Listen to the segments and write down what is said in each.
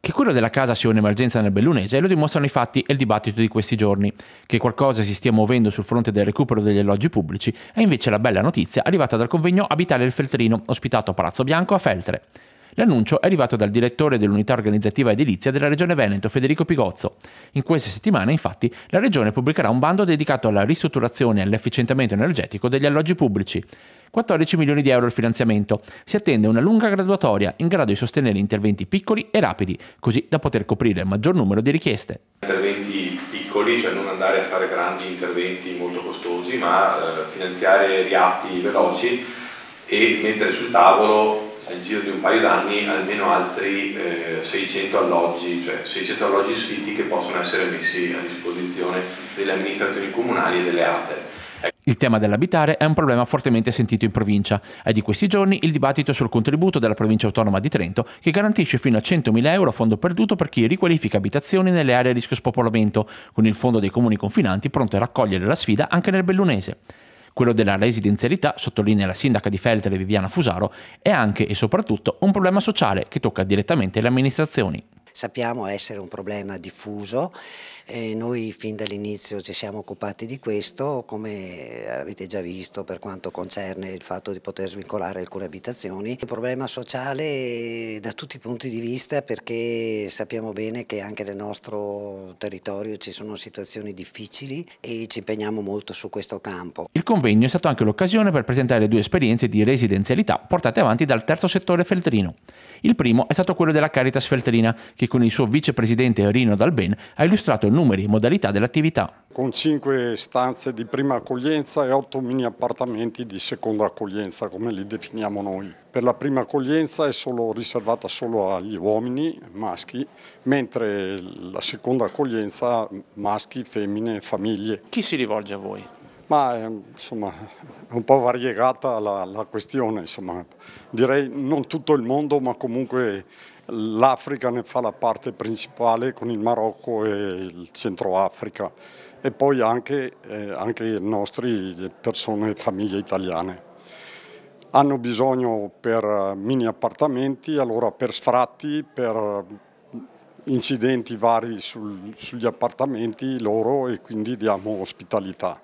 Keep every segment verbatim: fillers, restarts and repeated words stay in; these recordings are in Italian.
Che quello della casa sia un'emergenza nel bellunese lo dimostrano i fatti e il dibattito di questi giorni. Che qualcosa si stia muovendo sul fronte del recupero degli alloggi pubblici è invece la bella notizia arrivata dal convegno Abitare il Feltrino, ospitato a Palazzo Bianco a Feltre. L'annuncio è arrivato dal direttore dell'unità organizzativa edilizia della Regione Veneto, Federico Pigozzo. In queste settimane, infatti, la Regione pubblicherà un bando dedicato alla ristrutturazione e all'efficientamento energetico degli alloggi pubblici. quattordici milioni di euro il finanziamento. Si attende una lunga graduatoria in grado di sostenere interventi piccoli e rapidi, così da poter coprire il maggior numero di richieste. Interventi piccoli, cioè non andare a fare grandi interventi molto costosi, ma eh, finanziare riatti veloci e mettere sul tavolo al giro di un paio d'anni almeno altri eh, seicento alloggi, cioè seicento alloggi sfitti che possono essere messi a disposizione delle amministrazioni comunali e delle A T E. Il tema dell'abitare è un problema fortemente sentito in provincia. È di questi giorni il dibattito sul contributo della provincia autonoma di Trento che garantisce fino a centomila euro a fondo perduto per chi riqualifica abitazioni nelle aree a rischio spopolamento, con il fondo dei comuni confinanti pronto a raccogliere la sfida anche nel bellunese. Quello della residenzialità, sottolinea la sindaca di Feltre Viviana Fusaro, è anche e soprattutto un problema sociale che tocca direttamente le amministrazioni. Sappiamo essere un problema diffuso e noi fin dall'inizio ci siamo occupati di questo, come avete già visto per quanto concerne il fatto di poter svincolare alcune abitazioni. Un problema sociale da tutti i punti di vista, perché sappiamo bene che anche nel nostro territorio ci sono situazioni difficili e ci impegniamo molto su questo campo. Il convegno è stato anche l'occasione per presentare due esperienze di residenzialità portate avanti dal terzo settore feltrino. Il primo è stato quello della Caritas Feltrina, che con il suo vicepresidente Rino Dalben ha illustrato numeri e modalità dell'attività. Con cinque stanze di prima accoglienza e otto mini appartamenti di seconda accoglienza, come li definiamo noi. Per la prima accoglienza è solo riservata solo agli uomini maschi, mentre la seconda accoglienza maschi, femmine, famiglie. Chi si rivolge a voi? Ma è, insomma, è un po' variegata la, la questione, insomma. Direi non tutto il mondo, ma comunque l'Africa ne fa la parte principale con il Marocco e il Centro Africa e poi anche, eh, anche le nostre persone, famiglie italiane. Hanno bisogno per mini appartamenti, allora per sfratti, per incidenti vari sul, sugli appartamenti loro e quindi diamo ospitalità.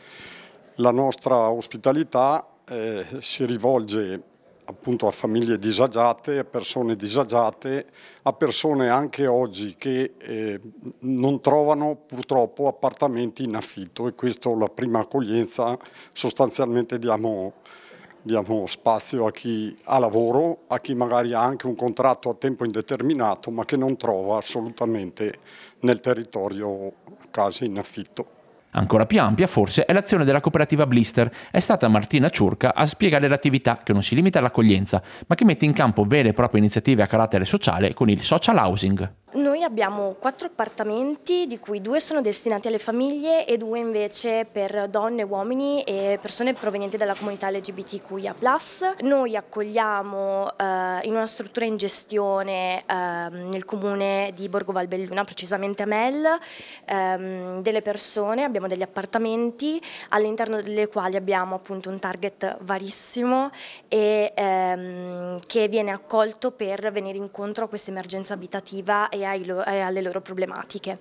La nostra ospitalità eh, si rivolge appunto a famiglie disagiate, a persone disagiate, a persone anche oggi che eh, non trovano purtroppo appartamenti in affitto, e questo la prima accoglienza sostanzialmente diamo, diamo spazio a chi ha lavoro, a chi magari ha anche un contratto a tempo indeterminato ma che non trova assolutamente nel territorio case in affitto. Ancora più ampia forse è l'azione della cooperativa Blister. È stata Martina Ciurca a spiegare l'attività, che non si limita all'accoglienza, ma che mette in campo vere e proprie iniziative a carattere sociale con il social housing. Noi abbiamo quattro appartamenti, di cui due sono destinati alle famiglie e due invece per donne, uomini e persone provenienti dalla comunità L G B T Q I A plus. Noi accogliamo eh, in una struttura in gestione eh, nel comune di Borgo Valbelluna, precisamente a Mel, ehm, delle persone, abbiamo degli appartamenti all'interno delle quali abbiamo appunto un target varissimo e ehm, che viene accolto per venire incontro a questa emergenza abitativa e ai lo- e alle loro problematiche.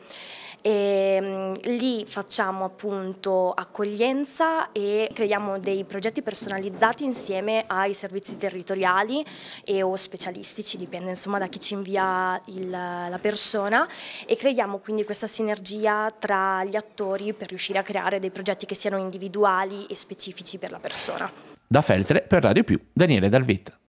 E, um, lì facciamo appunto accoglienza e creiamo dei progetti personalizzati insieme ai servizi territoriali e o specialistici, dipende insomma da chi ci invia il, la persona, e creiamo quindi questa sinergia tra gli attori per riuscire a creare dei progetti che siano individuali e specifici per la persona. Da Feltre per Radio Più, Daniele Dalvetta.